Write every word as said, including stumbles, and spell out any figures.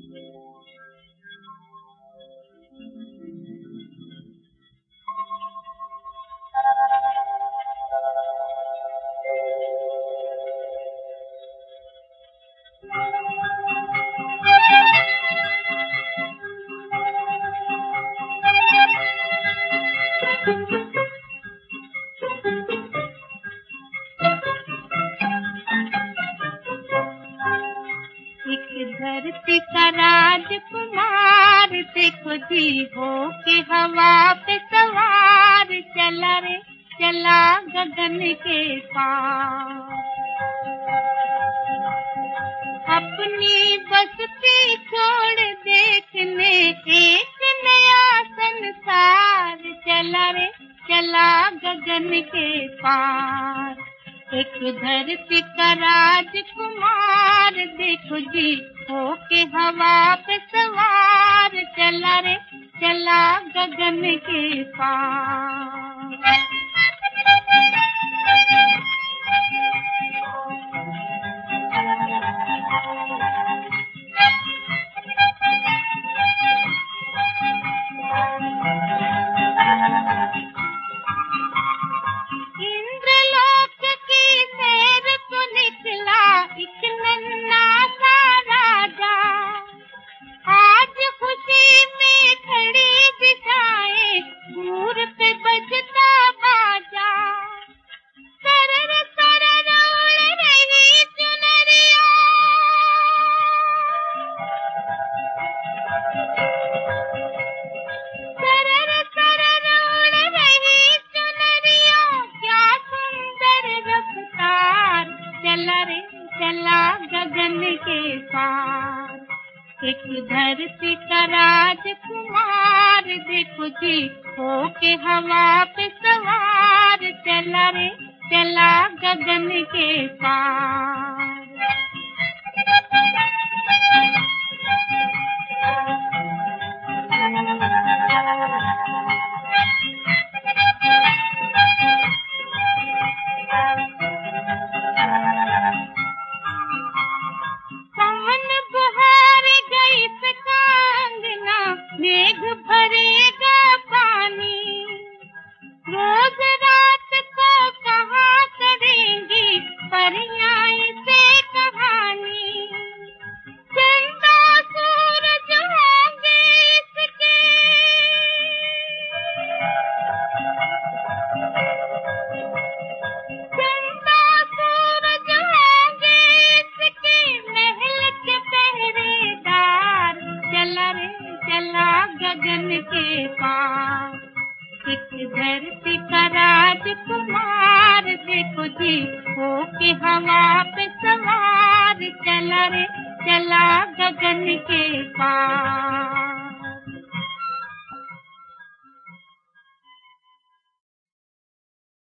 धरती का राजकुमार देखो जी हो के हवा पे सवार चला रे चला गगन के पार। अपनी बस्ती छोड़ देखने एक नया संसार चला रे चला गगन के पार। एक धरती का राजकुमार देखो जी हो के हवा पे सवार चला रे चला गगन के पार। इंद्रलोक की सैर को निकला एक नन्हा सा राजा। आज खुशी में खड़ी दिशाएं दूर पे बजता बाजा। सरर सरर उड़ रही चुनरिया, सरर सरर उड़ रही चुनरिया, क्या सुंदर रफ्तार चला रे चला गगन के पार। एक धरती का राजकुमार देखो जी हो के हवा पे सवार चला रे चला गगन के पार। पवन बहार गई सकांगना, मेघ भरेगा पानी। रोज रात को कहाँ करेंगी परियां से कहानी। चंदा सूरज होंगे इसके, चंदा सूरज होंगे इसके महल के पहरेदार चला रे चला गगन के पार। एक धरती का राजकुमार देखो जी हो के हवा पे सवार चला रे चला गगन के पार।